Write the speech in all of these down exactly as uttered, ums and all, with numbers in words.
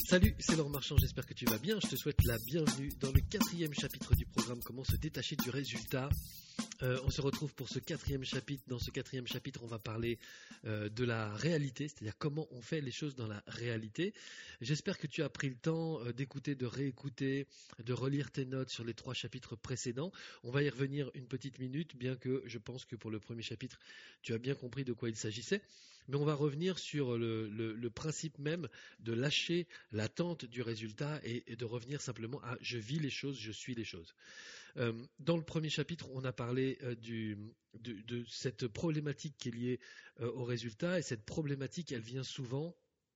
Salut, c'est Laurent Marchand, j'espère que tu vas bien. Je te souhaite la bienvenue dans le quatrième chapitre du programme Comment se détacher du résultat. Euh, on se retrouve pour ce quatrième chapitre. Dans ce quatrième chapitre, on va parler euh, de la réalité, c'est-à-dire comment on fait les choses dans la réalité. J'espère que tu as pris le temps euh, d'écouter, de réécouter, de relire tes notes sur les trois chapitres précédents. On va y revenir une petite minute, bien que je pense que pour le premier chapitre, tu as bien compris de quoi il s'agissait. Mais on va revenir sur le, le, le principe même de lâcher l'attente du résultat et, et de revenir simplement à « je vis les choses, je suis les choses ». Euh, dans le premier chapitre, on a parlé euh, du, de, de cette problématique qui est liée euh, au résultat, et cette problématique, elle vient souvent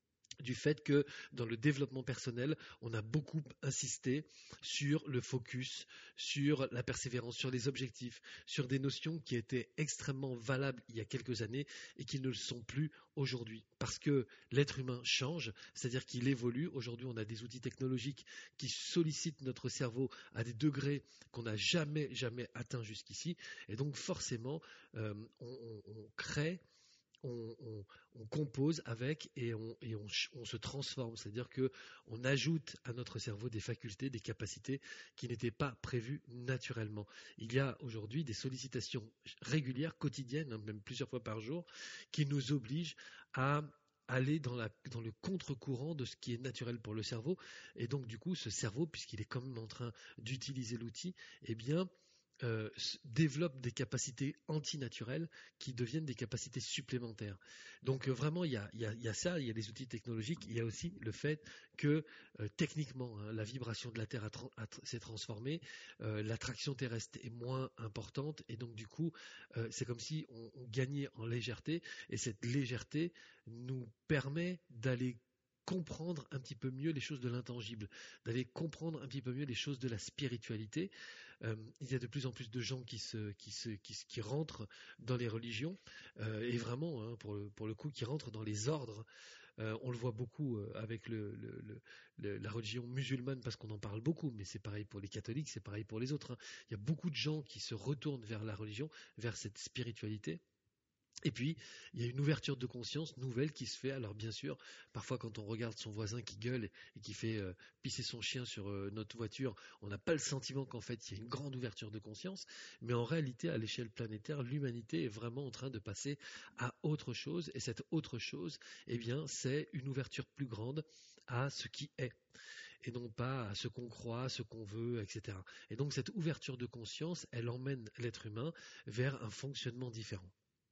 du fait que dans le développement personnel, on a beaucoup insisté sur le focus, sur la persévérance, sur les objectifs, sur des notions qui étaient extrêmement valables il y a quelques années et qui ne le sont plus aujourd'hui. Parce que l'être humain change, c'est-à-dire qu'il évolue. Aujourd'hui, on a des outils technologiques qui sollicitent notre cerveau à des degrés qu'on n'a jamais, jamais atteints jusqu'ici. Et donc forcément, euh, on, on, on crée... On, on, on compose avec et, on, et on, on se transforme, c'est-à-dire qu'on ajoute à notre cerveau des facultés, des capacités qui n'étaient pas prévues naturellement. Il y a aujourd'hui des sollicitations régulières, quotidiennes, même plusieurs fois par jour, qui nous obligent à aller dans, la, dans le contre-courant de ce qui est naturel pour le cerveau. Et donc du coup, ce cerveau, puisqu'il est quand même en train d'utiliser l'outil, eh bien... Euh, développe des capacités antinaturelles qui deviennent des capacités supplémentaires. Donc euh, vraiment, il y a, y, a, y a ça, il y a les outils technologiques, il y a aussi le fait que euh, techniquement, hein, la vibration de la Terre a tra- a tra- s'est transformée, euh, l'attraction terrestre est moins importante, et donc du coup, euh, c'est comme si on, on gagnait en légèreté, et cette légèreté nous permet d'aller comprendre un petit peu mieux les choses de l'intangible, d'aller comprendre un petit peu mieux les choses de la spiritualité. Euh, il y a de plus en plus de gens qui, se, qui, se, qui, qui rentrent dans les religions, euh, et vraiment, hein, pour, le, pour le coup, qui rentrent dans les ordres. Euh, on le voit beaucoup euh, avec le, le, le, le, la religion musulmane, parce qu'on en parle beaucoup, mais c'est pareil pour les catholiques, c'est pareil pour les autres. Hein. Il y a beaucoup de gens qui se retournent vers la religion, vers cette spiritualité. Et puis, il y a une ouverture de conscience nouvelle qui se fait. Alors bien sûr, parfois quand on regarde son voisin qui gueule et qui fait euh, pisser son chien sur euh, notre voiture, on n'a pas le sentiment qu'en fait il y a une grande ouverture de conscience. Mais en réalité, à l'échelle planétaire, l'humanité est vraiment en train de passer à autre chose. Et cette autre chose, eh bien, c'est une ouverture plus grande à ce qui est. Et non pas à ce qu'on croit, ce qu'on veut, et cetera. Et donc cette ouverture de conscience, elle emmène l'être humain vers un fonctionnement différent.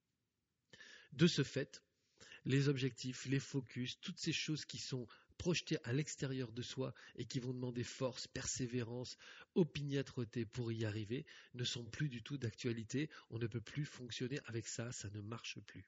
De ce fait, les objectifs, les focus, toutes ces choses qui sont projetées à l'extérieur de soi et qui vont demander force, persévérance, opiniâtreté pour y arriver, ne sont plus du tout d'actualité. On ne peut plus fonctionner avec ça, ça ne marche plus.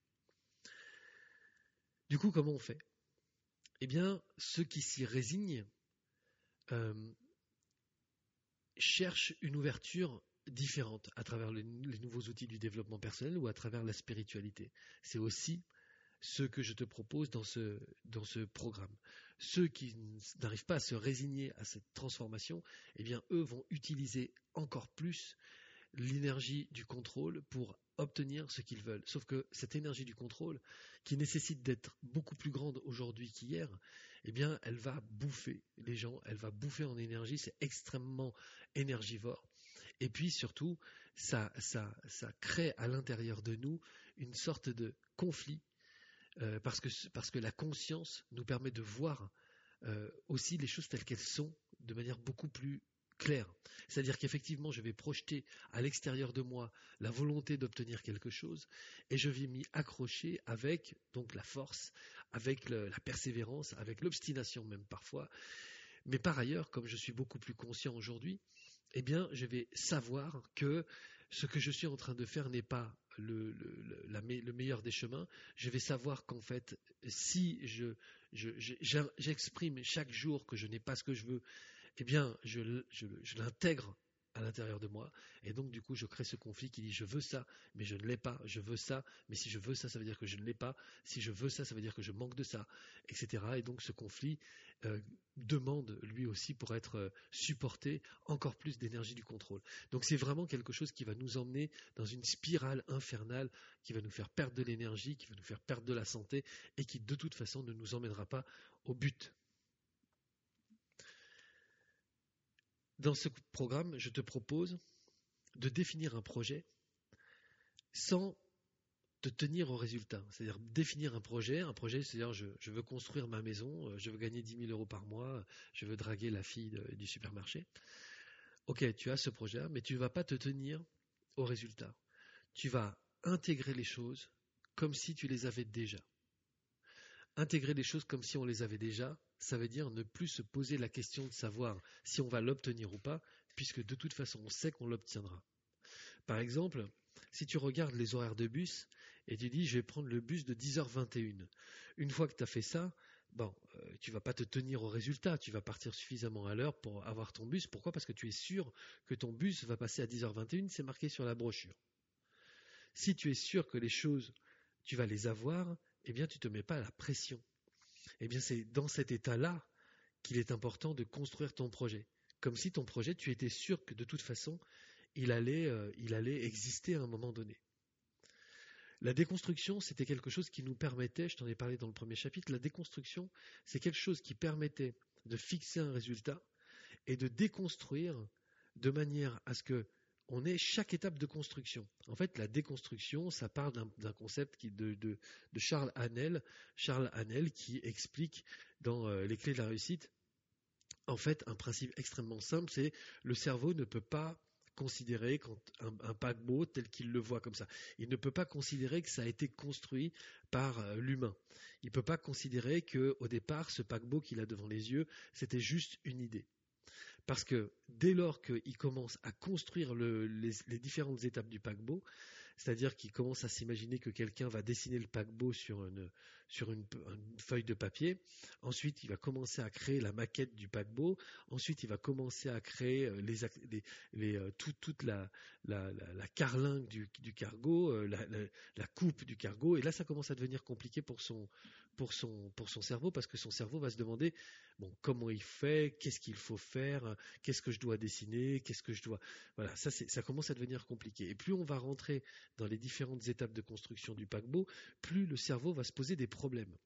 Du coup, comment on fait ? Eh bien, ceux qui s'y résignent euh, cherchent une ouverture différente à travers les, les nouveaux outils du développement personnel ou à travers la spiritualité. C'est aussi ce que je te propose dans ce, dans ce programme. Ceux qui n'arrivent pas à se résigner à cette transformation, eh bien, eux vont utiliser encore plus l'énergie du contrôle pour obtenir ce qu'ils veulent. Sauf que cette énergie du contrôle, qui nécessite d'être beaucoup plus grande aujourd'hui qu'hier, eh bien, elle va bouffer les gens, elle va bouffer en énergie, c'est extrêmement énergivore. Et puis surtout, ça, ça, ça crée à l'intérieur de nous une sorte de conflit. Euh, parce que, parce que la conscience nous permet de voir euh, aussi les choses telles qu'elles sont de manière beaucoup plus claire. C'est-à-dire qu'effectivement, je vais projeter à l'extérieur de moi la volonté d'obtenir quelque chose et je vais m'y accrocher avec donc la force, avec le, la persévérance, avec l'obstination même parfois. Mais par ailleurs, comme je suis beaucoup plus conscient aujourd'hui, eh bien, je vais savoir que ce que je suis en train de faire n'est pas le, le, la, le meilleur des chemins. Je vais savoir qu'en fait, si je, je, je, j'exprime chaque jour que je n'ai pas ce que je veux, eh bien, je, je, je l'intègre à l'intérieur de moi. Et donc, du coup, je crée ce conflit qui dit « je veux ça, mais je ne l'ai pas. Je veux ça, mais si je veux ça, ça veut dire que je ne l'ai pas. Si je veux ça, ça veut dire que je manque de ça, et cetera » Et donc, ce conflit euh, demande, lui aussi, pour être euh, supporté, encore plus d'énergie du contrôle. Donc, c'est vraiment quelque chose qui va nous emmener dans une spirale infernale, qui va nous faire perdre de l'énergie, qui va nous faire perdre de la santé, et qui, de toute façon, ne nous emmènera pas au but. dans ce programme, je te propose de définir un projet sans te tenir au résultat. C'est-à-dire définir un projet. Un projet, c'est-à-dire je, je veux construire ma maison, je veux gagner dix mille euros par mois, je veux draguer la fille de, du supermarché. Ok, tu as ce projet-là, mais tu ne vas pas te tenir au résultat. Tu vas intégrer les choses comme si tu les avais déjà. Intégrer les choses comme si on les avait déjà, ça veut dire ne plus se poser la question de savoir si on va l'obtenir ou pas, puisque de toute façon, on sait qu'on l'obtiendra. Par exemple, si tu regardes les horaires de bus et tu dis je vais prendre le bus de dix heures vingt et une, une fois que tu as fait ça, bon, euh, tu ne vas pas te tenir au résultat, tu vas partir suffisamment à l'heure pour avoir ton bus. Pourquoi ? Parce que tu es sûr que ton bus va passer à dix heures vingt et une, c'est marqué sur la brochure. Si tu es sûr que les choses, tu vas les avoir, eh bien tu ne te mets pas la pression. Eh bien c'est dans cet état-là qu'il est important de construire ton projet. Comme si ton projet, tu étais sûr que de toute façon, il allait, euh, il allait exister à un moment donné. La déconstruction, c'était quelque chose qui nous permettait, je t'en ai parlé dans le premier chapitre, la déconstruction, c'est quelque chose qui permettait de fixer un résultat et de déconstruire de manière à ce que on ait chaque étape de construction. En fait, la déconstruction, ça part d'un, d'un concept qui, de, de, de Charles Haanel, Charles Haanel qui explique dans euh, Les clés de la réussite, en fait, un principe extrêmement simple, c'est le cerveau ne peut pas considérer quand un, un paquebot tel qu'il le voit comme ça. Il ne peut pas considérer que ça a été construit par euh, l'humain. Il ne peut pas considérer qu'au départ, ce paquebot qu'il a devant les yeux, c'était juste une idée. Parce que dès lors qu'il commence à construire le, les, les différentes étapes du paquebot, c'est-à-dire qu'il commence à s'imaginer que quelqu'un va dessiner le paquebot sur une, sur une, une feuille de papier. Ensuite, il va commencer à créer la maquette du paquebot. Ensuite, il va commencer à créer les, les, les, tout, toute la, la, la, la carlingue du, du cargo, la, la, la coupe du cargo. Et là, ça commence à devenir compliqué pour son, pour son, pour son cerveau, parce que son cerveau va se demander bon, comment il fait, qu'est-ce qu'il faut faire, qu'est-ce que je dois dessiner, qu'est-ce que je dois... Voilà, ça, c'est, ça commence à devenir compliqué. Et plus on va rentrer dans les différentes étapes de construction du paquebot, plus le cerveau va se poser des problèmes.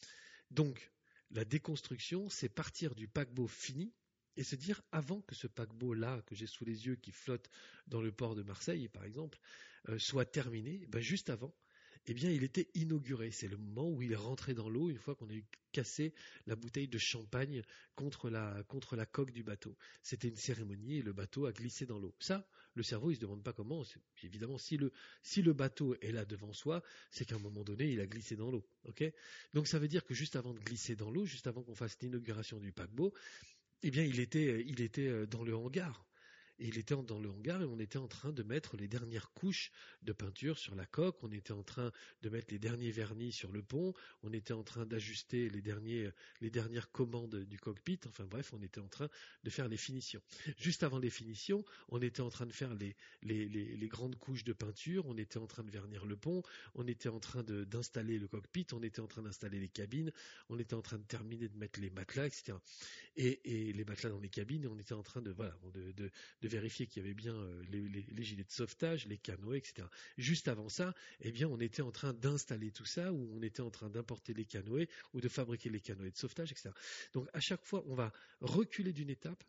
Donc, la déconstruction, c'est partir du paquebot fini et se dire, avant que ce paquebot-là, que j'ai sous les yeux, qui flotte dans le port de Marseille, par exemple, euh, soit terminé, ben juste avant, eh bien, il était inauguré. C'est le moment où il est rentré dans l'eau, une fois qu'on a eu cassé la bouteille de champagne contre la, contre la coque du bateau. C'était une cérémonie et le bateau a glissé dans l'eau. Ça, le cerveau, il ne se demande pas comment. C'est, évidemment, si le, si le bateau est là devant soi, c'est qu'à un moment donné, il a glissé dans l'eau. Okay ? Donc, ça veut dire que juste avant de glisser dans l'eau, juste avant qu'on fasse l'inauguration du paquebot, eh bien, il était, il était dans le hangar. Et il était dans le hangar et on était en train de mettre les dernières couches de peinture sur la coque, on était en train de mettre les derniers vernis sur le pont, on était en train d'ajuster les, derniers, les dernières commandes du cockpit, enfin bref, on était en train de faire les finitions. Juste avant les finitions, on était en train de faire les, les, les, les grandes couches de peinture, on était en train de vernir le pont, on était en train de, d'installer le cockpit, on était en train d'installer les cabines, on était en train de terminer de mettre les matelas, et cetera. Et, et les matelas dans les cabines, on était en train de, voilà, de, de, de vérifier qu'il y avait bien les, les, les gilets de sauvetage, les canoës, et cetera. Juste avant ça, eh bien, on était en train d'installer tout ça, ou on était en train d'importer les canoës, ou de fabriquer les canoës de sauvetage, et cetera. Donc, à chaque fois, on va reculer d'une étape.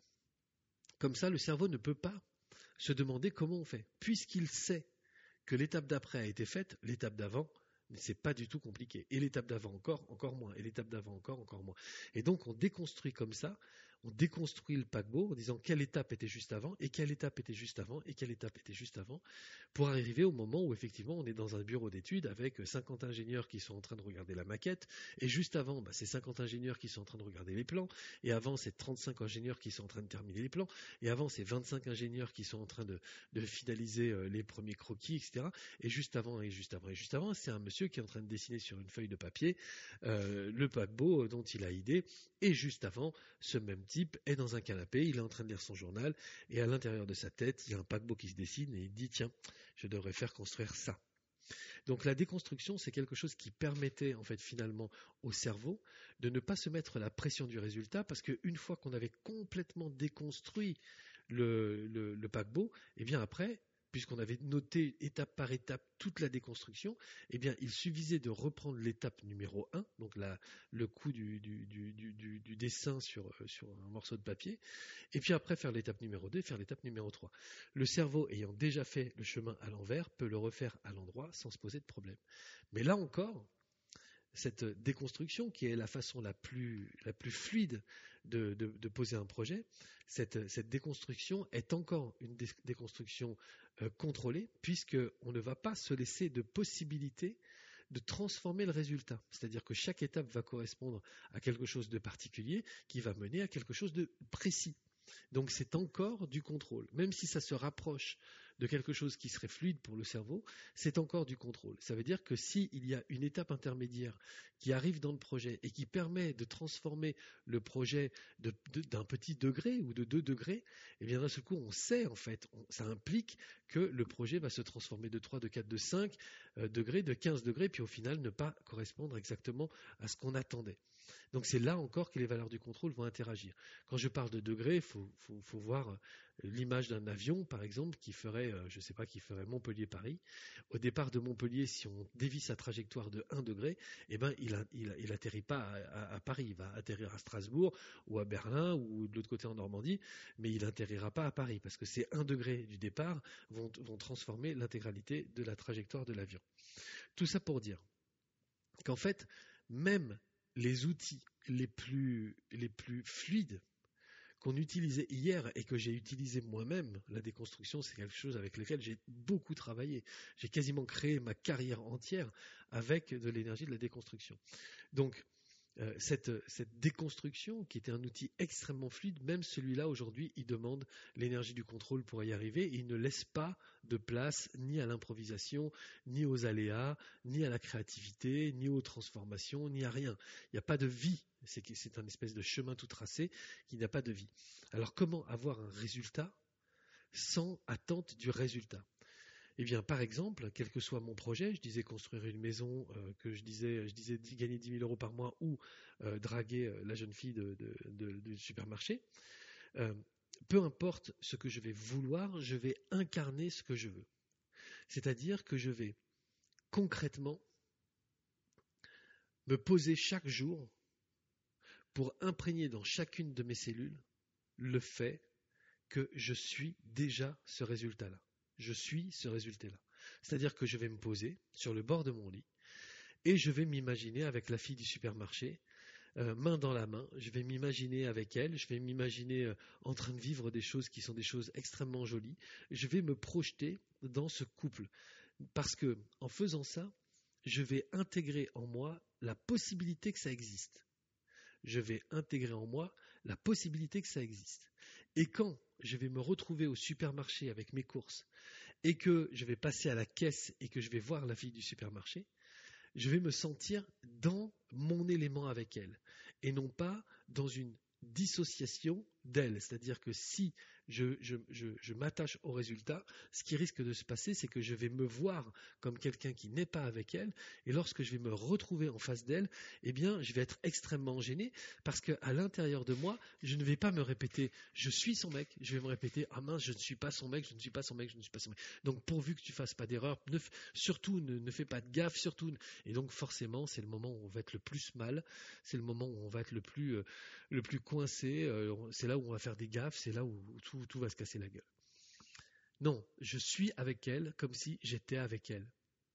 Comme ça, le cerveau ne peut pas se demander comment on fait. Puisqu'il sait que l'étape d'après a été faite, l'étape d'avant, c'est pas du tout compliqué. Et l'étape d'avant encore, encore moins. Et l'étape d'avant encore, encore moins. Et donc, on déconstruit comme ça. On déconstruit le paquebot en disant quelle étape était juste avant, et quelle étape était juste avant, et quelle étape était juste avant, pour arriver au moment où effectivement on est dans un bureau d'études avec cinquante ingénieurs qui sont en train de regarder la maquette, et juste avant, bah, c'est cinquante ingénieurs qui sont en train de regarder les plans, et avant c'est trente-cinq ingénieurs qui sont en train de terminer les plans, et avant c'est vingt-cinq ingénieurs qui sont en train de, de finaliser euh, les premiers croquis, et cetera. Et juste avant, et juste avant, et juste avant, c'est un monsieur qui est en train de dessiner sur une feuille de papier euh, le paquebot dont il a idée, et juste avant, ce même type est dans un canapé, il est en train de lire son journal, et à l'intérieur de sa tête, il y a un paquebot qui se dessine, et il dit, tiens, je devrais faire construire ça. Donc la déconstruction, c'est quelque chose qui permettait, en fait, finalement, au cerveau de ne pas se mettre la pression du résultat, parce qu'une fois qu'on avait complètement déconstruit le, le, le paquebot, eh bien après, puisqu'on avait noté étape par étape toute la déconstruction, eh bien, il suffisait de reprendre l'étape numéro un, donc la, le coup du, du, du, du, du dessin sur, sur un morceau de papier, et puis après faire l'étape numéro deux, faire l'étape numéro trois. Le cerveau, ayant déjà fait le chemin à l'envers, peut le refaire à l'endroit sans se poser de problème. Mais là encore, cette déconstruction, qui est la façon la plus, la plus fluide de, de, de poser un projet, cette, cette déconstruction est encore une dé, déconstruction euh, contrôlée, puisqu'on ne va pas se laisser de possibilité de transformer le résultat. C'est-à-dire que chaque étape va correspondre à quelque chose de particulier qui va mener à quelque chose de précis. Donc c'est encore du contrôle. Même si ça se rapproche de quelque chose qui serait fluide pour le cerveau, c'est encore du contrôle. Ça veut dire que s'il y a une étape intermédiaire qui arrive dans le projet et qui permet de transformer le projet de, de, d'un petit degré ou de deux degrés, eh bien d'un seul coup on sait en fait, on, ça implique que le projet va se transformer de trois, de quatre, de cinq euh, degrés, de quinze degrés, puis au final ne pas correspondre exactement à ce qu'on attendait. Donc c'est là encore que les valeurs du contrôle vont interagir. Quand je parle de degrés, il faut, faut, faut voir l'image d'un avion, par exemple, qui ferait, je ne sais pas, qui ferait Montpellier-Paris. Au départ de Montpellier, si on dévie sa trajectoire de un degré, eh ben, il n'atterrit il, il pas à, à, à Paris. Il va atterrir à Strasbourg ou à Berlin ou de l'autre côté en Normandie, mais il n'atterrira pas à Paris parce que ces un degré du départ vont, vont transformer l'intégralité de la trajectoire de l'avion. Tout ça pour dire qu'en fait, même les outils les plus, les plus fluides qu'on utilisait hier et que j'ai utilisé moi-même, la déconstruction, c'est quelque chose avec lequel j'ai beaucoup travaillé. J'ai quasiment créé ma carrière entière avec de l'énergie de la déconstruction. Donc, euh, cette, cette déconstruction, qui était un outil extrêmement fluide, même celui-là, aujourd'hui, il demande l'énergie du contrôle pour y arriver. Et il ne laisse pas de place ni à l'improvisation, ni aux aléas, ni à la créativité, ni aux transformations, ni à rien. Il n'y a pas de vie. C'est, c'est un espèce de chemin tout tracé qui n'a pas de vie. Alors, comment avoir un résultat sans attente du résultat ? Eh bien, par exemple, quel que soit mon projet, je disais construire une maison, euh, que je disais, je disais gagner dix mille euros par mois ou euh, draguer euh, la jeune fille de, de, de, du supermarché, euh, peu importe ce que je vais vouloir, je vais incarner ce que je veux. C'est-à-dire que je vais concrètement me poser chaque jour pour imprégner dans chacune de mes cellules le fait que je suis déjà ce résultat-là. Je suis ce résultat-là. C'est-à-dire que je vais me poser sur le bord de mon lit et je vais m'imaginer avec la fille du supermarché, euh, main dans la main, je vais m'imaginer avec elle, je vais m'imaginer euh, en train de vivre des choses qui sont des choses extrêmement jolies, je vais me projeter dans ce couple. Parce que en faisant ça, je vais intégrer en moi la possibilité que ça existe. Je vais intégrer en moi la possibilité que ça existe. Et quand je vais me retrouver au supermarché avec mes courses et que je vais passer à la caisse et que je vais voir la fille du supermarché, je vais me sentir dans mon élément avec elle et non pas dans une dissociation d'elle. C'est-à-dire que si je, je, je, je m'attache au résultat, ce qui risque de se passer, c'est que je vais me voir comme quelqu'un qui n'est pas avec elle, et lorsque je vais me retrouver en face d'elle, eh bien, je vais être extrêmement gêné, parce qu'à l'intérieur de moi, je ne vais pas me répéter « je suis son mec », je vais me répéter « ah mince, je ne suis pas son mec, je ne suis pas son mec, je ne suis pas son mec ». Donc pourvu que tu fasses pas d'erreur, ne, surtout ne, ne fais pas de gaffe, surtout. Et donc forcément, c'est le moment où on va être le plus mal, c'est le moment où on va être le plus, euh, le plus coincé, euh, c'est là où on va faire des gaffes, c'est là où tout, tout va se casser la gueule. Non, je suis avec elle comme si j'étais avec elle.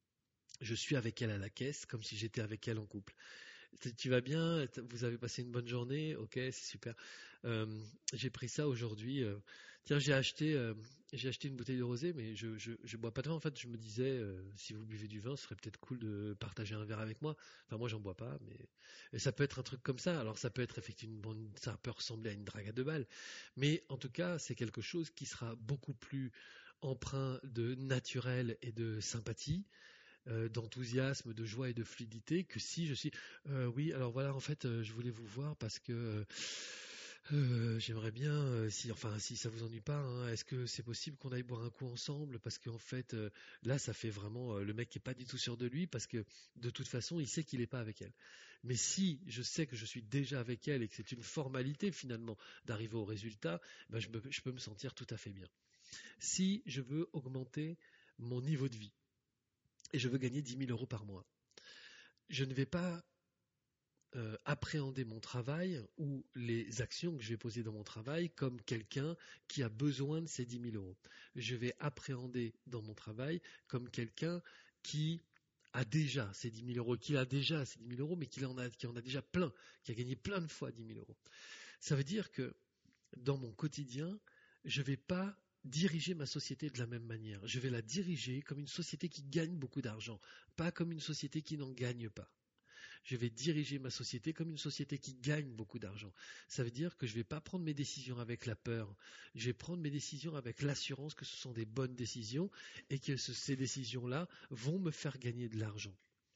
Je suis avec elle à la caisse comme si j'étais avec elle en couple. Tu vas bien? Vous avez passé une bonne journée? Ok, c'est super. Euh, j'ai pris ça aujourd'hui. Euh, tiens, j'ai acheté, euh, j'ai acheté une bouteille de rosé, mais je, je, je bois pas de vin. En fait, je me disais, euh, si vous buvez du vin, ce serait peut-être cool de partager un verre avec moi. Enfin, moi, j'en bois pas, mais et ça peut être un truc comme ça. Alors, ça peut être effectivement, une bonne, ça peut ressembler à une drague à deux balles, mais en tout cas, c'est quelque chose qui sera beaucoup plus empreint de naturel et de sympathie, d'enthousiasme, de joie et de fluidité, que si je suis euh, oui, alors voilà, en fait, euh, je voulais vous voir parce que euh, j'aimerais bien, euh, si enfin si ça vous ennuie pas, hein, est-ce que c'est possible qu'on aille boire un coup ensemble, parce qu'en fait euh, là ça fait vraiment euh, le mec qui est pas du tout sûr de lui, parce que de toute façon il sait qu'il est pas avec elle. Mais si je sais que je suis déjà avec elle et que c'est une formalité finalement d'arriver au résultat, ben je, me, je peux me sentir tout à fait bien. Si je veux augmenter mon niveau de vie et je veux gagner dix mille euros par mois, je ne vais pas euh, appréhender mon travail ou les actions que je vais poser dans mon travail comme quelqu'un qui a besoin de ces dix mille euros. Je vais appréhender dans mon travail comme quelqu'un qui a déjà ces dix mille euros, qui a déjà ces dix mille euros, mais qui en a, qui en a déjà plein, qui a gagné plein de fois dix mille euros. Ça veut dire que dans mon quotidien, je ne vais pas diriger ma société de la même manière. Je vais la diriger comme une société qui gagne beaucoup d'argent, pas comme une société qui n'en gagne pas. Je vais diriger ma société comme une société qui gagne beaucoup d'argent. Ça veut dire que je ne vais pas prendre mes décisions avec la peur. Je vais prendre mes décisions avec l'assurance que ce sont des bonnes décisions et que ce, ces décisions-là vont me faire gagner de l'argent.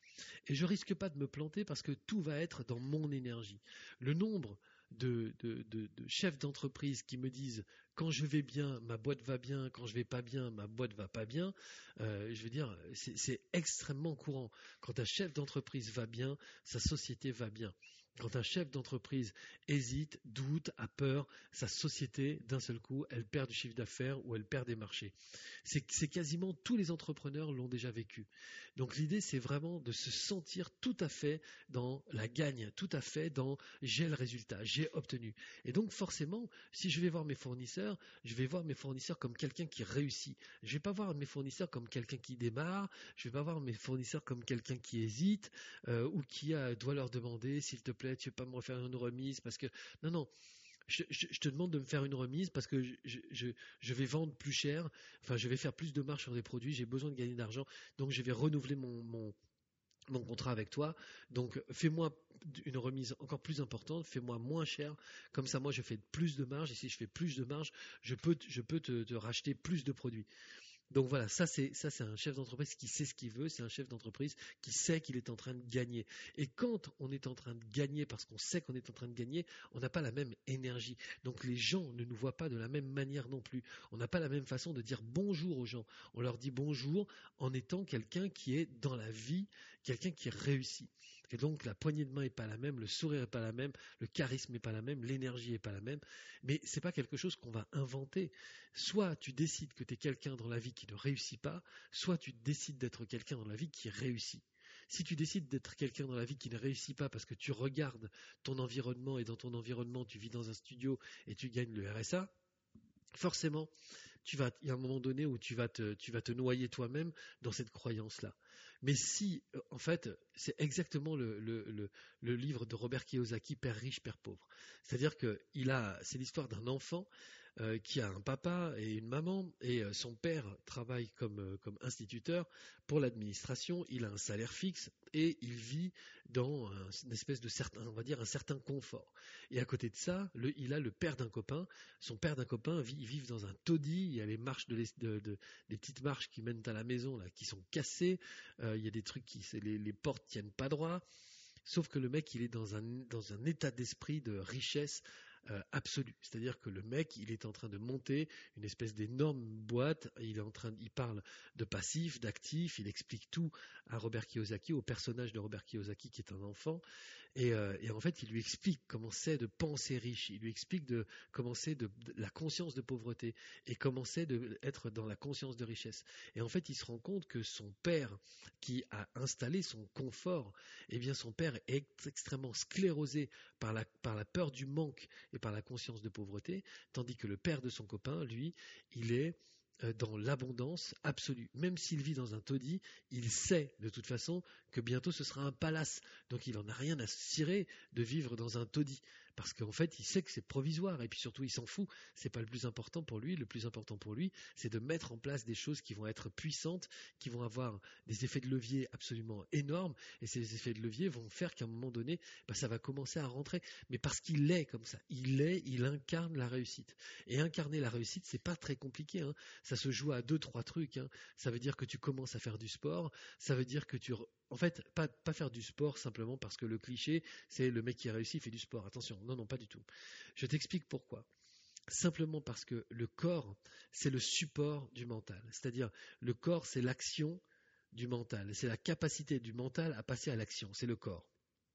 Et je ne risque pas de me planter parce que tout va être dans mon énergie. Le nombre de, de, de, de chefs d'entreprise qui me disent quand je vais bien, ma boîte va bien, quand je vais pas bien, ma boîte va pas bien, euh, je veux dire, c'est, c'est extrêmement courant. Quand un chef d'entreprise va bien, sa société va bien. Quand un chef d'entreprise hésite, doute, a peur, sa société, d'un seul coup, elle perd du chiffre d'affaires ou elle perd des marchés. C'est, c'est quasiment tous les entrepreneurs l'ont déjà vécu. Donc l'idée, c'est vraiment de se sentir tout à fait dans la gagne, tout à fait dans j'ai le résultat, j'ai obtenu. Et donc forcément, si je vais voir mes fournisseurs, je vais voir mes fournisseurs comme quelqu'un qui réussit. Je ne vais pas voir mes fournisseurs comme quelqu'un qui démarre, je ne vais pas voir mes fournisseurs comme quelqu'un qui hésite euh, ou qui a, doit leur demander s'il te plaît, tu ne veux pas me refaire une remise parce que non, non. Je, je, je te demande de me faire une remise parce que je, je, je vais vendre plus cher, enfin je vais faire plus de marge sur des produits, j'ai besoin de gagner d'argent, donc je vais renouveler mon, mon, mon contrat avec toi, donc fais-moi une remise encore plus importante, fais-moi moins cher, comme ça moi je fais plus de marge, et si je fais plus de marge, je peux, je peux te, te racheter plus de produits. Donc voilà, ça c'est, ça c'est un chef d'entreprise qui sait ce qu'il veut, c'est un chef d'entreprise qui sait qu'il est en train de gagner. Et quand on est en train de gagner, parce qu'on sait qu'on est en train de gagner, on n'a pas la même énergie. Donc les gens ne nous voient pas de la même manière non plus. On n'a pas la même façon de dire bonjour aux gens. On leur dit bonjour en étant quelqu'un qui est dans la vie, quelqu'un qui réussit. Et donc la poignée de main n'est pas la même, le sourire n'est pas la même, le charisme n'est pas la même, l'énergie n'est pas la même. Mais ce n'est pas quelque chose qu'on va inventer. Soit tu décides que tu es quelqu'un dans la vie qui ne réussit pas, soit tu décides d'être quelqu'un dans la vie qui réussit. Si tu décides d'être quelqu'un dans la vie qui ne réussit pas parce que tu regardes ton environnement et dans ton environnement tu vis dans un studio et tu gagnes le R S A, forcément, tu vas, il y a un moment donné où tu vas te, tu vas te noyer toi-même dans cette croyance-là. Mais si, en fait, c'est exactement le, le, le, le livre de Robert Kiyosaki, Père riche, Père pauvre. C'est-à-dire que il a, c'est l'histoire d'un enfant euh, qui a un papa et une maman, et euh, son père travaille comme, euh, comme instituteur pour l'administration, il a un salaire fixe et il vit dans un, une espèce de certain, on va dire un certain confort. Et à côté de ça, le, il a le père d'un copain, son père d'un copain vit, ils vivent dans un taudis, il y a les marches de, les, de, de les petites marches qui mènent à la maison là, qui sont cassées, euh, il y a des trucs qui, c'est, les, les portes tiennent pas droit, sauf que le mec il est dans un, dans un état d'esprit de richesse Euh, absolu. C'est-à-dire que le mec, il est en train de monter une espèce d'énorme boîte, il est en train, il parle de passif, d'actif, il explique tout à Robert Kiyosaki, au personnage de Robert Kiyosaki qui est un enfant, et, euh, et en fait, il lui explique comment c'est de penser riche, il lui explique de comment c'est de, de la conscience de pauvreté et comment c'est d'être dans la conscience de richesse. Et en fait, il se rend compte que son père, qui a installé son confort, eh bien, son père est extrêmement sclérosé par la, par la peur du manque et par la conscience de pauvreté, tandis que le père de son copain, lui, il est dans l'abondance absolue. Même s'il vit dans un taudis, il sait de toute façon que bientôt ce sera un palace. Donc il n'en a rien à cirer de vivre dans un taudis. Parce qu'en fait, il sait que c'est provisoire. Et puis surtout, il s'en fout. C'est pas le plus important pour lui. Le plus important pour lui, c'est de mettre en place des choses qui vont être puissantes, qui vont avoir des effets de levier absolument énormes. Et ces effets de levier vont faire qu'à un moment donné, ben, ça va commencer à rentrer. Mais parce qu'il est comme ça. Il est, il incarne la réussite. Et incarner la réussite, c'est pas très compliqué, hein. Ça se joue à deux, trois trucs, hein. Ça veut dire que tu commences à faire du sport. Ça veut dire que tu... En fait, pas, pas faire du sport simplement parce que le cliché, c'est le mec qui réussit fait du sport. Attention, non, non, pas du tout. Je t'explique pourquoi. Simplement parce que le corps, c'est le support du mental. C'est-à-dire, le corps, c'est l'action du mental. C'est la capacité du mental à passer à l'action. C'est le corps.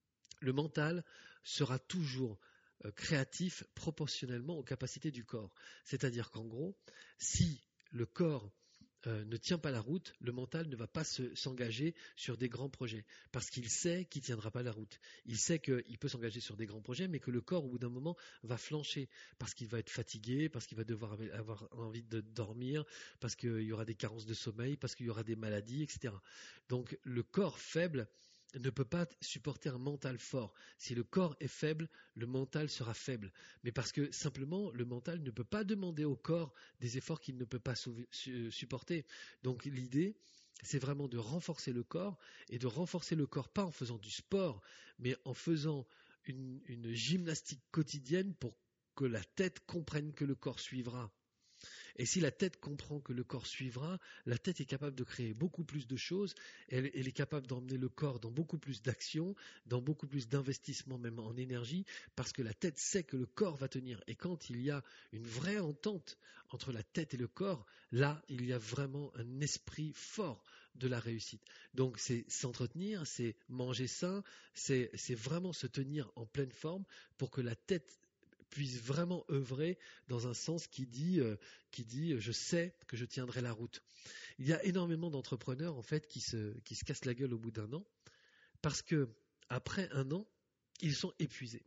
Le mental sera toujours créatif proportionnellement aux capacités du corps. C'est-à-dire qu'en gros, si le corps euh, ne tient pas la route, le mental ne va pas se, s'engager sur des grands projets, parce qu'il sait qu'il ne tiendra pas la route. Il sait qu'il peut s'engager sur des grands projets, mais que le corps, au bout d'un moment, va flancher, parce qu'il va être fatigué, parce qu'il va devoir avoir envie de dormir, parce qu'il y aura des carences de sommeil, parce qu'il y aura des maladies, et cetera. Donc le corps faible ne peut pas supporter un mental fort. Si le corps est faible, le mental sera faible. Mais parce que simplement, le mental ne peut pas demander au corps des efforts qu'il ne peut pas su- su- supporter. Donc l'idée, c'est vraiment de renforcer le corps, et de renforcer le corps pas en faisant du sport, mais en faisant une, une gymnastique quotidienne pour que la tête comprenne que le corps suivra. Et si la tête comprend que le corps suivra, la tête est capable de créer beaucoup plus de choses, elle, elle est capable d'emmener le corps dans beaucoup plus d'actions, dans beaucoup plus d'investissements même en énergie, parce que la tête sait que le corps va tenir. Et quand il y a une vraie entente entre la tête et le corps, là, il y a vraiment un esprit fort de la réussite. Donc c'est s'entretenir, c'est manger sain, c'est, c'est vraiment se tenir en pleine forme pour que la tête puisse vraiment œuvrer dans un sens qui dit, euh, qui dit euh, je sais que je tiendrai la route. Il y a énormément d'entrepreneurs en fait qui se, qui se cassent la gueule au bout d'un an parce que après un an, ils sont épuisés.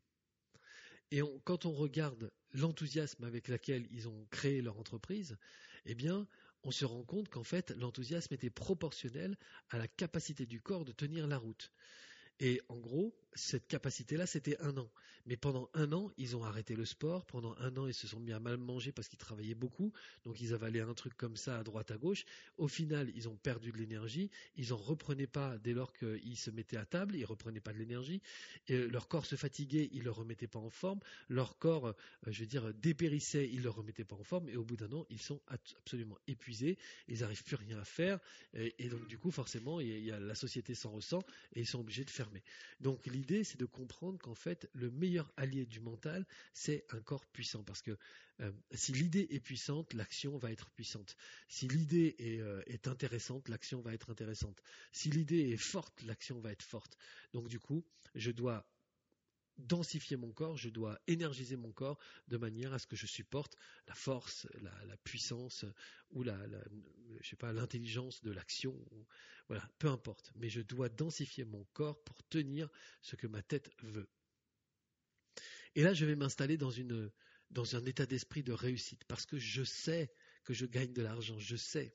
Et on, quand on regarde l'enthousiasme avec lequel ils ont créé leur entreprise, eh bien, on se rend compte qu'en fait, l'enthousiasme était proportionnel à la capacité du corps de tenir la route. Et en gros, cette capacité-là, c'était un an. Mais pendant un an, ils ont arrêté le sport. Pendant un an, ils se sont mis à mal manger parce qu'ils travaillaient beaucoup. Donc, ils avalaient un truc comme ça à droite, à gauche. Au final, ils ont perdu de l'énergie. Ils n'en reprenaient pas dès lors qu'ils se mettaient à table. Ils ne reprenaient pas de l'énergie. Et leur corps se fatiguait. Ils ne le remettaient pas en forme. Leur corps, euh, je veux dire, dépérissait. Ils ne le remettaient pas en forme. Et au bout d'un an, ils sont absolument épuisés. Ils n'arrivent plus rien à faire. Et, et donc, du coup, forcément, il y a, il y a, la société s'en ressent et ils sont obligés de fermer. Donc l'idée, c'est de comprendre qu'en fait, le meilleur allié du mental, c'est un corps puissant. Parce que euh, si l'idée est puissante, l'action va être puissante. Si l'idée est, euh, est intéressante, l'action va être intéressante. Si l'idée est forte, l'action va être forte. Donc du coup, je dois densifier mon corps, je dois énergiser mon corps de manière à ce que je supporte la force, la, la puissance ou la, la, je sais pas, l'intelligence de l'action. Voilà, peu importe. Mais je dois densifier mon corps pour tenir ce que ma tête veut. Et là, je vais m'installer dans, une, dans un état d'esprit de réussite parce que je sais que je gagne de l'argent. Je sais.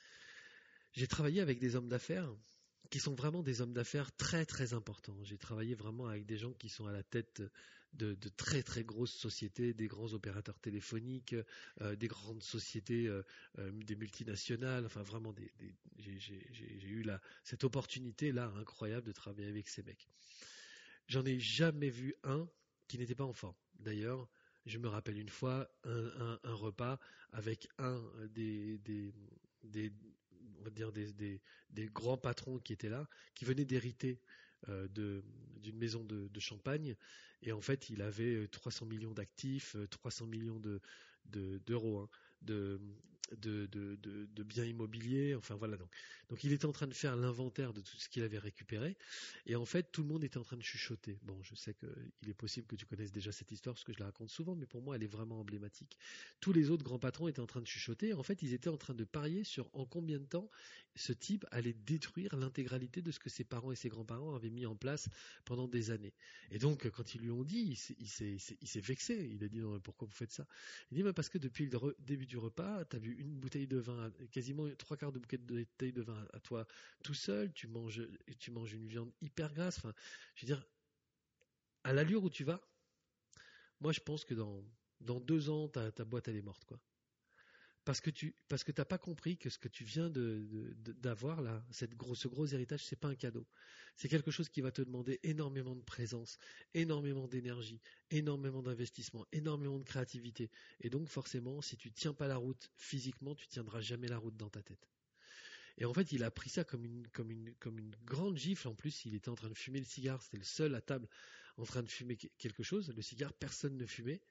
J'ai travaillé avec des hommes d'affaires qui sont vraiment des hommes d'affaires très très importants. J'ai travaillé vraiment avec des gens qui sont à la tête de, de très très grosses sociétés, des grands opérateurs téléphoniques, euh, des grandes sociétés, euh, euh, des multinationales, enfin vraiment des, des, j'ai, j'ai, j'ai eu la, cette opportunité là incroyable de travailler avec ces mecs. J'en ai jamais vu un qui n'était pas en forme. D'ailleurs, je me rappelle une fois un, un, un repas avec un des, des, des on va dire des, des, des grands patrons qui étaient là, qui venaient d'hériter euh, de, d'une maison de, de champagne, et en fait il avait trois cents millions d'actifs, trois cents millions de, de, d'euros, hein, de, de, de, de, de biens immobiliers, enfin voilà. Donc, donc il était en train de faire l'inventaire de tout ce qu'il avait récupéré, et en fait tout le monde était en train de chuchoter. Bon, je sais qu'il est possible que tu connaisses déjà cette histoire parce que je la raconte souvent, mais pour moi elle est vraiment emblématique. Tous les autres grands patrons étaient en train de chuchoter, et en fait ils étaient en train de parier sur en combien de temps ce type allait détruire l'intégralité de ce que ses parents et ses grands-parents avaient mis en place pendant des années. Et donc quand ils lui ont dit, il s'est, il s'est, il s'est, il s'est vexé, il a dit non mais pourquoi vous faites ça? Il dit mais parce que depuis le re- début du repas, tu as vu une bouteille de vin, quasiment trois quarts de bouteille de vin à toi tout seul, tu manges, tu manges une viande hyper grasse, enfin, je veux dire, à l'allure où tu vas, moi je pense que dans, dans deux ans, ta, ta boîte elle est morte, quoi. Parce que tu parce que t'as pas compris que ce que tu viens de, de, d'avoir là, cette gros, ce gros héritage, c'est pas un cadeau. C'est quelque chose qui va te demander énormément de présence, énormément d'énergie, énormément d'investissement, énormément de créativité. Et donc forcément, si tu tiens pas la route physiquement, tu tiendras jamais la route dans ta tête. Et en fait, il a pris ça comme une, comme une, comme une grande gifle. En plus, il était en train de fumer le cigare. C'était le seul à table en train de fumer quelque chose. Le cigare, personne ne fumait.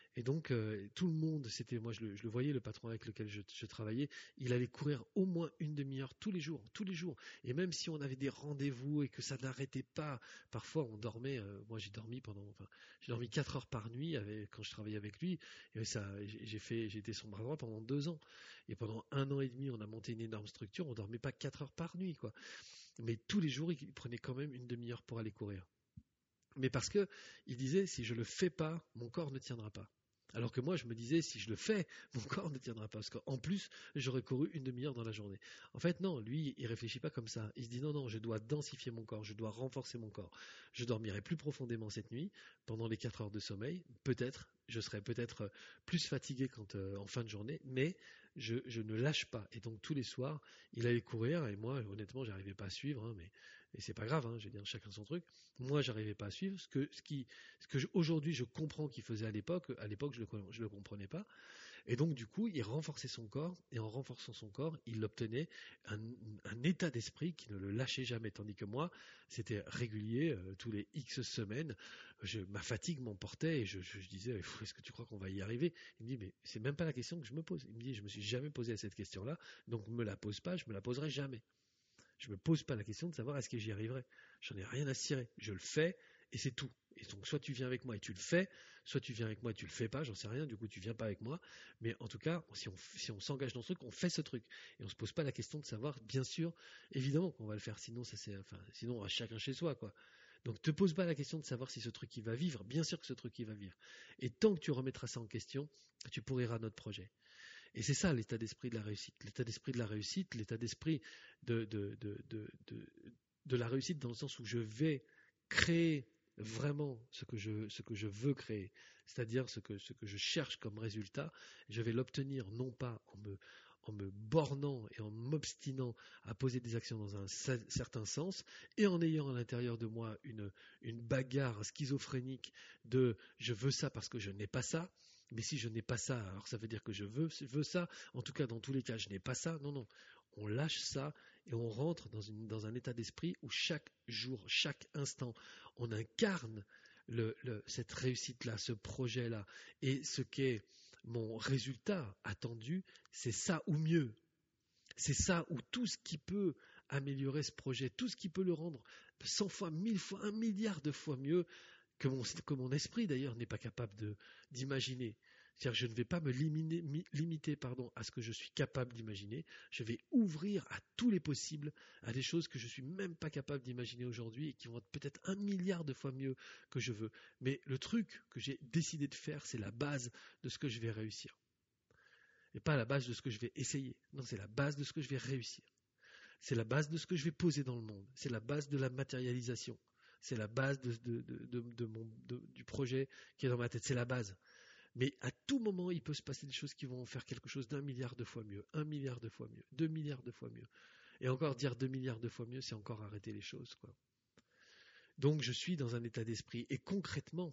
Et donc, euh, tout le monde, c'était moi, je le, je le voyais, le patron avec lequel je, je travaillais, il allait courir au moins une demi-heure tous les jours, tous les jours. Et même si on avait des rendez-vous et que ça n'arrêtait pas, parfois on dormait. Euh, moi, j'ai dormi pendant, enfin, j'ai dormi quatre heures par nuit avec, quand je travaillais avec lui. Et ça, j'ai fait, j'ai été son bras droit pendant deux ans. Et pendant un an et demi, on a monté une énorme structure. On dormait pas quatre heures par nuit, quoi. Mais tous les jours, il prenait quand même une demi-heure pour aller courir. Mais parce que il disait, si je le fais pas, mon corps ne tiendra pas. Alors que moi, je me disais, si je le fais, mon corps ne tiendra pas. Parce qu'en plus, j'aurais couru une demi-heure dans la journée. En fait, non, lui, il réfléchit pas comme ça. Il se dit, non, non, je dois densifier mon corps, je dois renforcer mon corps. Je dormirai plus profondément cette nuit, pendant les quatre heures de sommeil. Peut-être, je serai peut-être plus fatigué quand, euh, en fin de journée, mais je, je ne lâche pas. Et donc, tous les soirs, il allait courir, et moi, honnêtement, j'arrivais pas à suivre, hein, mais et c'est pas grave, hein, je veux dire, chacun son truc. Moi, j'arrivais pas à suivre. Ce que, ce qui, ce que je, aujourd'hui, je comprends qu'il faisait à l'époque, à l'époque, je le, je le comprenais pas. Et donc, du coup, il renforçait son corps, et en renforçant son corps, il obtenait un, un état d'esprit qui ne le lâchait jamais. Tandis que moi, c'était régulier, euh, tous les X semaines, je, ma fatigue m'emportait, et je, je, je disais, est-ce que tu crois qu'on va y arriver? Il me dit, mais c'est même pas la question que je me pose. Il me dit, je me suis jamais posé cette question-là, donc me la pose pas, je me la poserai jamais. Je me pose pas la question de savoir est-ce que j'y arriverai. J'en ai rien à cirer. Je le fais et c'est tout. Et donc soit tu viens avec moi et tu le fais, soit tu viens avec moi et tu le fais pas, j'en sais rien, du coup tu viens pas avec moi. Mais en tout cas, si on, si on s'engage dans ce truc, on fait ce truc. Et on se pose pas la question de savoir, bien sûr, évidemment qu'on va le faire, sinon ça c'est, enfin, sinon à chacun chez soi, quoi. Donc te pose pas la question de savoir si ce truc il va vivre, bien sûr que ce truc il va vivre. Et tant que tu remettras ça en question, tu pourriras notre projet. Et c'est ça l'état d'esprit de la réussite. L'état d'esprit de la réussite, l'état d'esprit de, de, de, de, de, de la réussite dans le sens où je vais créer vraiment ce que je, ce que je veux créer, c'est-à-dire ce que, ce que je cherche comme résultat, je vais l'obtenir non pas en me, en me bornant et en m'obstinant à poser des actions dans un certain sens et en ayant à l'intérieur de moi une, une bagarre schizophrénique de je veux ça parce que je n'ai pas ça. Mais si je n'ai pas ça, alors ça veut dire que je veux, je veux ça. En tout cas, dans tous les cas, je n'ai pas ça. Non, non. On lâche ça et on rentre dans, une, dans un état d'esprit où chaque jour, chaque instant, on incarne le, le, cette réussite-là, ce projet-là. Et ce qu'est mon résultat attendu, c'est ça ou mieux. C'est ça ou tout ce qui peut améliorer ce projet, tout ce qui peut le rendre cent fois, mille fois, un milliard de fois mieux, que mon, que mon esprit d'ailleurs n'est pas capable de, d'imaginer. C'est-à-dire que je ne vais pas me limiter, limiter pardon, à ce que je suis capable d'imaginer, je vais ouvrir à tous les possibles, à des choses que je ne suis même pas capable d'imaginer aujourd'hui et qui vont être peut-être un milliard de fois mieux que je veux. Mais le truc que j'ai décidé de faire, c'est la base de ce que je vais réussir. Et pas la base de ce que je vais essayer. Non, c'est la base de ce que je vais réussir. C'est la base de ce que je vais poser dans le monde. C'est la base de la matérialisation. C'est la base de, de, de, de, de mon, de, du projet qui est dans ma tête. C'est la base. Mais à tout moment, il peut se passer des choses qui vont faire quelque chose d'un milliard de fois mieux, un milliard de fois mieux, deux milliards de fois mieux. Et encore dire deux milliards de fois mieux, c'est encore arrêter les choses, quoi. Donc je suis dans un état d'esprit. Et concrètement,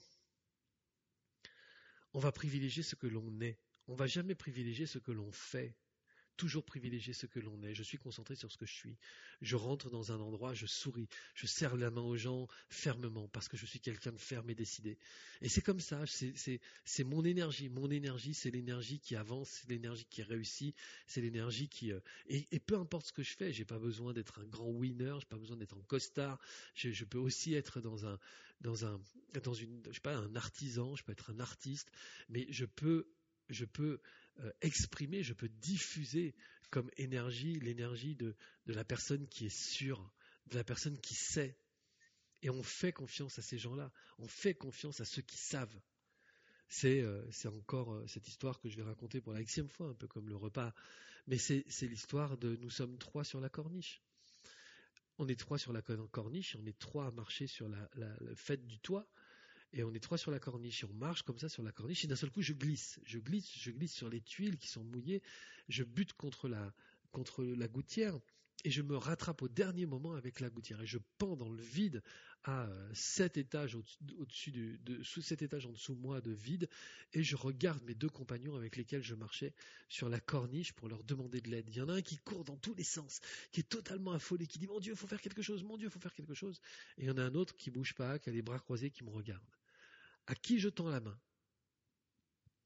on va privilégier ce que l'on est. On ne va jamais privilégier ce que l'on fait. Toujours privilégier ce que l'on est. Je suis concentré sur ce que je suis. Je rentre dans un endroit, je souris, je serre la main aux gens fermement parce que je suis quelqu'un de ferme et décidé. Et c'est comme ça, c'est, c'est, c'est mon énergie. Mon énergie, c'est l'énergie qui avance, c'est l'énergie qui réussit, c'est l'énergie qui... Euh, et, et peu importe ce que je fais, j'ai pas besoin d'être un grand winner, j'ai pas besoin d'être en costard. Je, je peux aussi être dans un, dans un, dans une, je sais pas, un artisan, je peux être un artiste, mais je peux, je peux Euh, exprimer, je peux diffuser comme énergie l'énergie de, de la personne qui est sûre, de la personne qui sait. Et on fait confiance à ces gens-là, on fait confiance à ceux qui savent. C'est, euh, c'est encore euh, cette histoire que je vais raconter pour la xème fois, un peu comme le repas. Mais c'est, c'est l'histoire de nous sommes trois sur la corniche. On est trois sur la corniche, on est trois à marcher sur la, la, la fête du toit. Et on est trois sur la corniche, et on marche comme ça sur la corniche, et d'un seul coup je glisse, je glisse, je glisse sur les tuiles qui sont mouillées, je bute contre la, contre la gouttière, et je me rattrape au dernier moment avec la gouttière, et je pends dans le vide à sept étages au-dessus du, de, sous sept étages en dessous de moi de vide, et je regarde mes deux compagnons avec lesquels je marchais sur la corniche pour leur demander de l'aide. Il y en a un qui court dans tous les sens, qui est totalement affolé, qui dit « Mon Dieu, il faut faire quelque chose, mon Dieu, il faut faire quelque chose », et il y en a un autre qui bouge pas, qui a les bras croisés, qui me regarde. À qui je tends la main?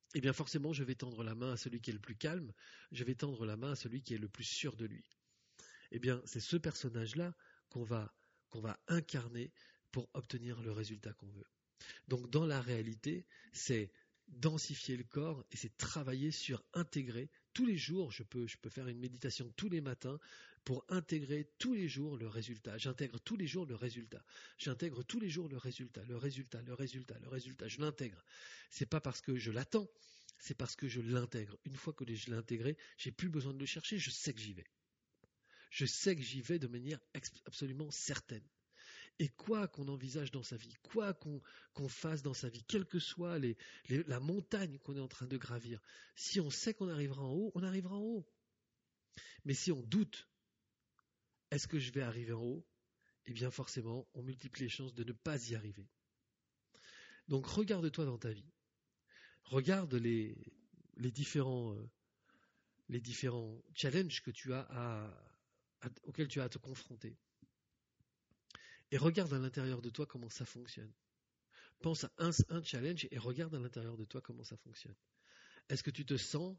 eh bien forcément, je vais tendre la main à celui qui est le plus calme, je vais tendre la main à celui qui est le plus sûr de lui. Eh bien, c'est ce personnage-là qu'on va, qu'on va incarner pour obtenir le résultat qu'on veut. Donc, dans la réalité, c'est densifier le corps et c'est travailler sur intégrer tous les jours. Je peux, je peux faire une méditation tous les matins pour intégrer tous les jours le résultat. J'intègre tous les jours le résultat. J'intègre tous les jours le résultat, le résultat, le résultat, le résultat. Je l'intègre. C'est pas parce que je l'attends, c'est parce que je l'intègre. Une fois que je l'ai intégré, j'ai plus besoin de le chercher. Je sais que j'y vais. Je sais que j'y vais de manière absolument certaine. Et quoi qu'on envisage dans sa vie, quoi qu'on, qu'on fasse dans sa vie, quelle que soit les, les, la montagne qu'on est en train de gravir, si on sait qu'on arrivera en haut, on arrivera en haut. Mais si on doute, est-ce que je vais arriver en haut? Eh bien forcément, on multiplie les chances de ne pas y arriver. Donc regarde-toi dans ta vie. Regarde les, les, différents, euh, les différents challenges que tu as à, à, auxquels tu as à te confronter. Et regarde à l'intérieur de toi comment ça fonctionne. Pense à un, un challenge et regarde à l'intérieur de toi comment ça fonctionne. Est-ce que tu te sens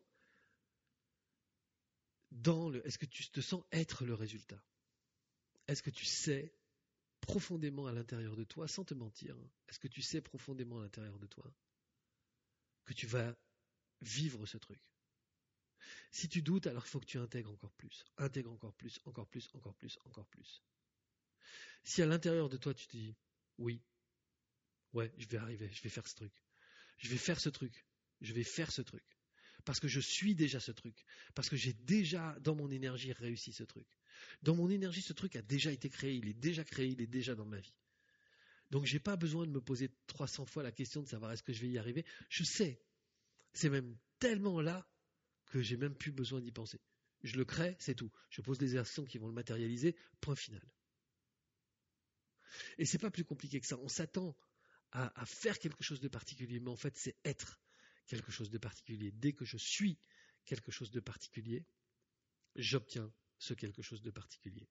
dans le, est-ce que tu te sens être le résultat? Est-ce que tu sais profondément à l'intérieur de toi, sans te mentir, hein, est-ce que tu sais profondément à l'intérieur de toi que tu vas vivre ce truc? Si tu doutes, alors il faut que tu intègres encore plus, intègre encore plus, encore plus, encore plus, encore plus. Si à l'intérieur de toi tu te dis oui, ouais, je vais arriver, je vais faire ce truc, je vais faire ce truc, je vais faire ce truc, parce que je suis déjà ce truc, parce que j'ai déjà dans mon énergie réussi ce truc. Dans mon énergie, ce truc a déjà été créé, il est déjà créé, il est déjà dans ma vie. Donc j'ai pas besoin de me poser trois cents fois la question de savoir est-ce que je vais y arriver. Je sais, c'est même tellement là que j'ai même plus besoin d'y penser. Je le crée, c'est tout. Je pose des actions qui vont le matérialiser, point final. Et c'est pas plus compliqué que ça. On s'attend à, à faire quelque chose de particulier, mais en fait, c'est être quelque chose de particulier. Dès que je suis quelque chose de particulier, j'obtiens ce quelque chose de particulier.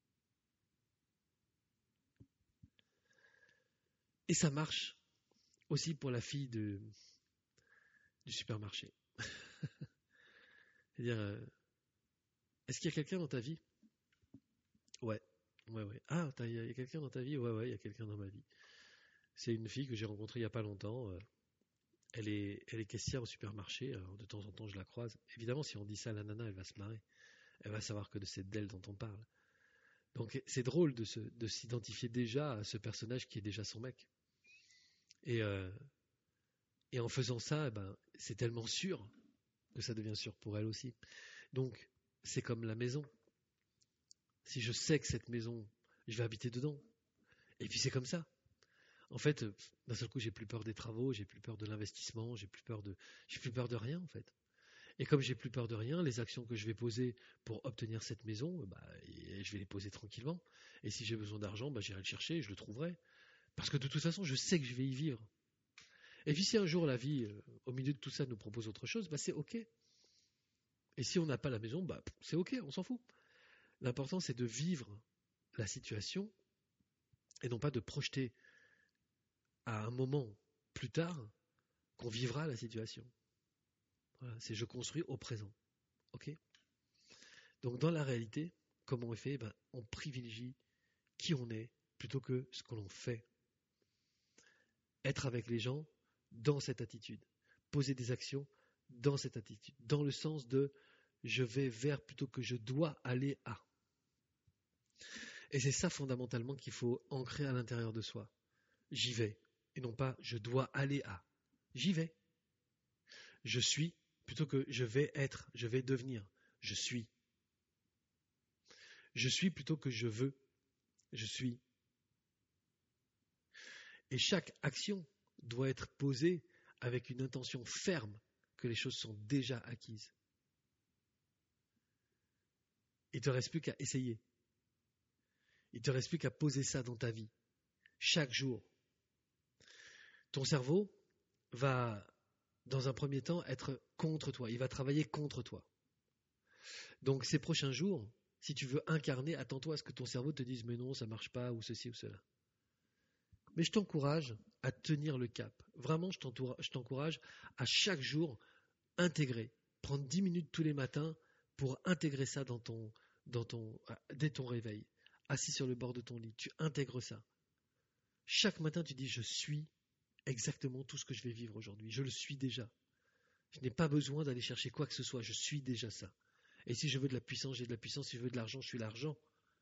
Et ça marche aussi pour la fille de, du supermarché. C'est-à-dire, euh, est-ce qu'il y a quelqu'un dans ta vie? Ouais. Ouais, ouais. Ah, il y a quelqu'un dans ta vie? Ouais, ouais, il y a quelqu'un dans ma vie. C'est une fille que j'ai rencontrée il n'y a pas longtemps. Elle est, elle est caissière au supermarché. Alors de temps en temps, je la croise. Évidemment, si on dit ça à la nana, elle va se marrer. Elle va savoir que c'est d'elle dont on parle. Donc, c'est drôle de, se, de s'identifier déjà à ce personnage qui est déjà son mec. Et, euh, et en faisant ça, ben, c'est tellement sûr que ça devient sûr pour elle aussi. Donc, c'est comme la maison. Si je sais que cette maison, je vais habiter dedans. Et puis c'est comme ça. En fait, d'un seul coup, j'ai plus peur des travaux, j'ai plus peur de l'investissement, j'ai plus peur de, j'ai plus peur de rien en fait. Et comme j'ai plus peur de rien, les actions que je vais poser pour obtenir cette maison, bah, je vais les poser tranquillement. Et si j'ai besoin d'argent, bah, j'irai le chercher, je le trouverai. Parce que de toute façon, je sais que je vais y vivre. Et puis si un jour la vie, euh, au milieu de tout ça, nous propose autre chose, bah, c'est ok. Et si on n'a pas la maison, bah, c'est ok, on s'en fout. L'important, c'est de vivre la situation et non pas de projeter à un moment plus tard qu'on vivra la situation. Voilà, c'est je construis au présent. Ok ? Donc dans la réalité, comment on fait ? Ben, on privilégie qui on est plutôt que ce que l'on fait. Être avec les gens dans cette attitude. Poser des actions dans cette attitude. Dans le sens de je vais vers plutôt que je dois aller à. Et c'est ça fondamentalement qu'il faut ancrer à l'intérieur de soi. J'y vais. Et non pas je dois aller à. J'y vais. Je suis plutôt que je vais être, je vais devenir. Je suis. Je suis plutôt que je veux. Je suis. Et chaque action doit être posée avec une intention ferme que les choses sont déjà acquises. Il ne te reste plus qu'à essayer. Il ne te reste plus qu'à poser ça dans ta vie. Chaque jour. Ton cerveau va, dans un premier temps, être contre toi. Il va travailler contre toi. Donc ces prochains jours, si tu veux incarner, attends-toi à ce que ton cerveau te dise « mais non, ça ne marche pas » ou ceci ou cela. Mais je t'encourage à tenir le cap, Vraiment, je je t'encourage à chaque jour intégrer, prendre dix minutes tous les matins pour intégrer ça dans ton, dans ton, dès ton réveil, assis sur le bord de ton lit, tu intègres ça. Chaque matin, tu dis, je suis exactement tout ce que je vais vivre aujourd'hui. Je le suis déjà. Je n'ai pas besoin d'aller chercher quoi que ce soit. Je suis déjà ça. Et si je veux de la puissance, j'ai de la puissance. Si je veux de l'argent, je suis l'argent.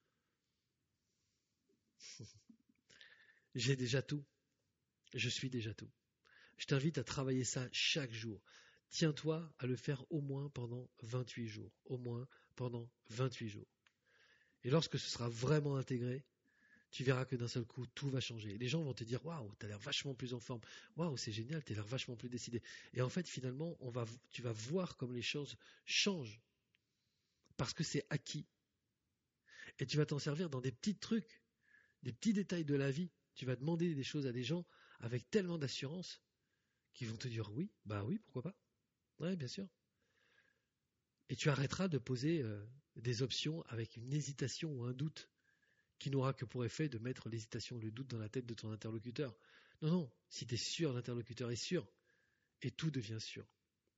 J'ai déjà tout. Je suis déjà tout. Je t'invite à travailler ça chaque jour. Tiens-toi à le faire au moins pendant vingt-huit jours. Au moins pendant vingt-huit jours. Et lorsque ce sera vraiment intégré, tu verras que d'un seul coup, tout va changer. Les gens vont te dire « Waouh, tu as l'air vachement plus en forme. Waouh, c'est génial, tu as l'air vachement plus décidé. » Et en fait, finalement, on va, tu vas voir comme les choses changent. Parce que c'est acquis. Et tu vas t'en servir dans des petits trucs, des petits détails de la vie. Tu vas demander des choses à des gens avec tellement d'assurance qu'ils vont te dire « Oui, bah oui, pourquoi pas. » Oui, bien sûr. Et tu arrêteras de poser euh, des options avec une hésitation ou un doute qui n'aura que pour effet de mettre l'hésitation, le doute dans la tête de ton interlocuteur. Non, non, si tu es sûr, l'interlocuteur est sûr, et tout devient sûr. Ok ?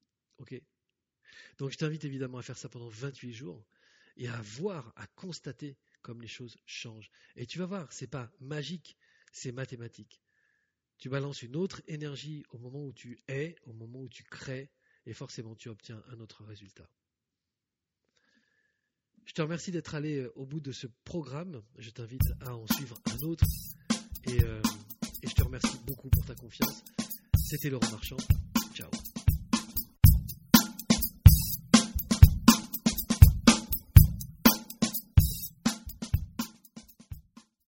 Donc je t'invite évidemment à faire ça pendant vingt-huit jours, et à voir, à constater comme les choses changent. Et tu vas voir, c'est pas magique, c'est mathématique. Tu balances une autre énergie au moment où tu es, au moment où tu crées, et forcément tu obtiens un autre résultat. Je te remercie d'être allé au bout de ce programme. Je t'invite à en suivre un autre. Et, euh, et je te remercie beaucoup pour ta confiance. C'était Laurent Marchand.